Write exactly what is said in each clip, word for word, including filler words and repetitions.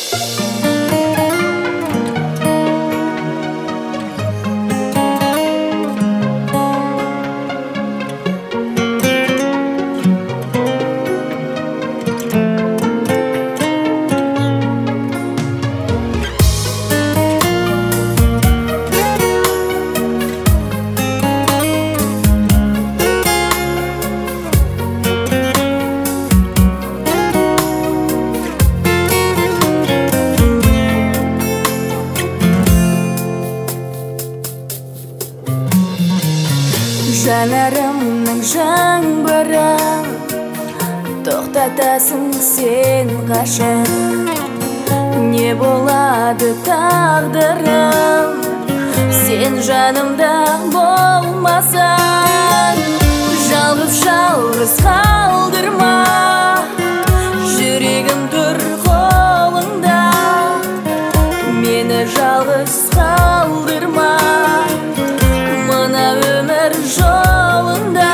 Жанарымның жаңбырын тоқтатасың сен қашан? Не болады тағдырым сен жанымда болмасаң? Жалғыз-жалғыз қалдырма, жүрегім тұр қолыңда. Мені жалғыз қалдырма, мына өмір жолында.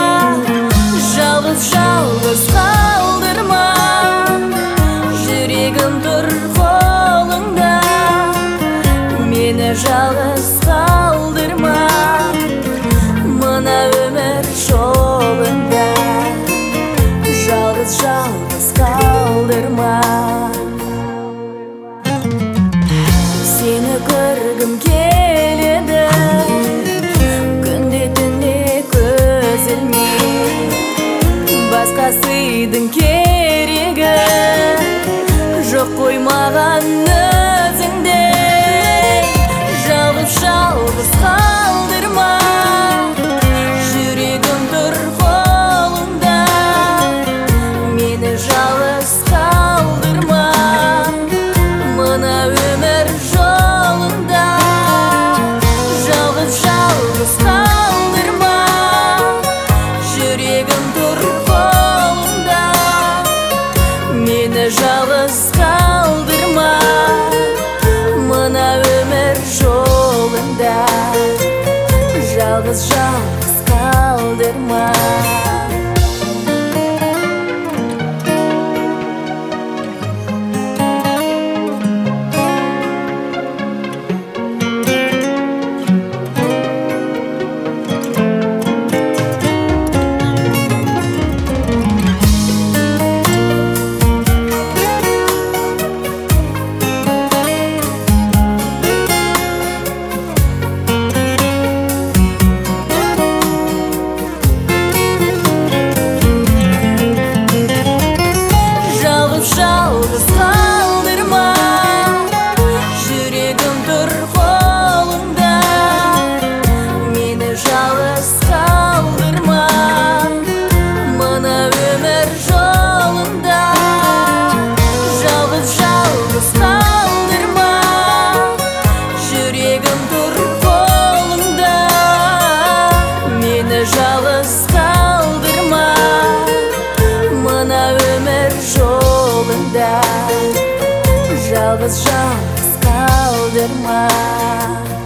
Жалғыз-жалғыз қалдырма, жүрегім тұр қолыңда. Мені жалғыз қалдырма, мына өмір жолында. Жалғыз-жалғыз қалдырма. Сені көргім келеді, күнде түнде көз ілмей. Басқасының керегі жоқ қой маған өзіңдей. Жалғыз-жалғыз қалдырма, жүрегім тұр қолыңда. Мені жалғыз қалдырма, мына өмір жолында. Жалғыз-жалғыз қалдырма, жүрегім тұр қолыңда. Мені жалғыз қалдырма, мына өмір жолында. Жалғыз-жалғыз қалдырма. Жалғыз қалдырма, жүрегім тұр қолыңда. Мені жалғыз қалдырма, мына өмір жолында. Жалғыз-жалғыз қалдырма, жүрегім тұр қолыңда. Мені жалғыз қалдырма, мына өмір жолында. Жалғыз-жалғыз қалдырма.